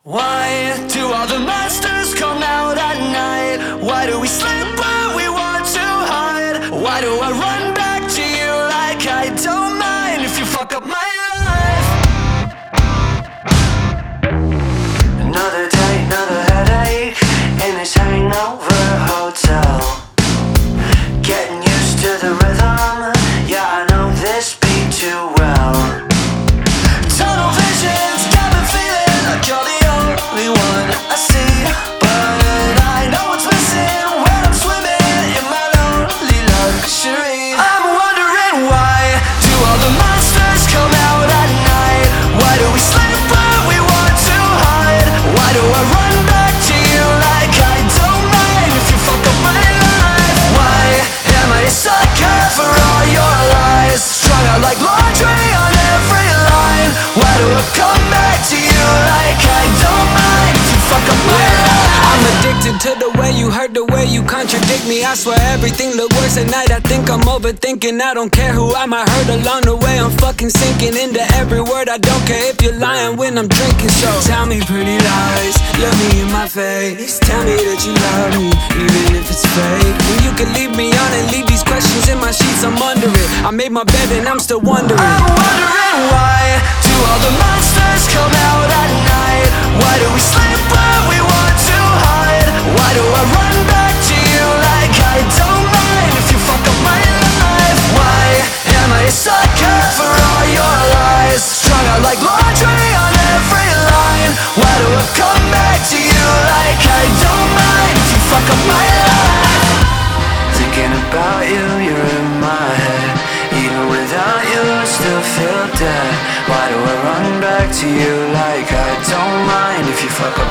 Why do all the monsters come out at night? Why do we sleep when we want to hide? Why do I run back to you like I don't mind if you fuck up my life? Another day, another headache in this hangover hotel. Getting used to the rhythm, yeah, I know this beat too well. Tunnel visions got me feeling like you're the only one I see, but I know what's missing when I'm swimming in my lonely luxury. I'm wondering, why do all the monsters come out at night? Why do we sleep when we want to hide? Why do I run back to you like I don't mind if you fuck up my life? Why am I a sucker for all your lies? Strung out like laundry on every line. Why do I come back to you like I don't mind if you fuck up my life? I'm addicted to the way you hurt, the way you contradict me. I swear everything look worse at night. I think I'm overthinking. I don't care who I might hurt along the way. I'm fucking sinking into every word. I don't care if you're lying when I'm drinking. So tell me pretty lies, look me in my face. Tell me that you love me, even if it's fake. When you can leave me on and leave these questions in my sheets, I'm under it. I made my bed and I'm still wondering. I'm wondering, why do all the monsters come out at night? Why do we sleep when we want to hide? Why do I run back to you like I don't mind if you fuck up my life? Why am I a sucker for all your lies? Strung out like laundry on every line. Why do I come back to you like I don't mind if you fuck up my life? Thinking about you, you're in my head. Even without you, I still feel dead. Why do I run back to you like I don't mind if you fuck up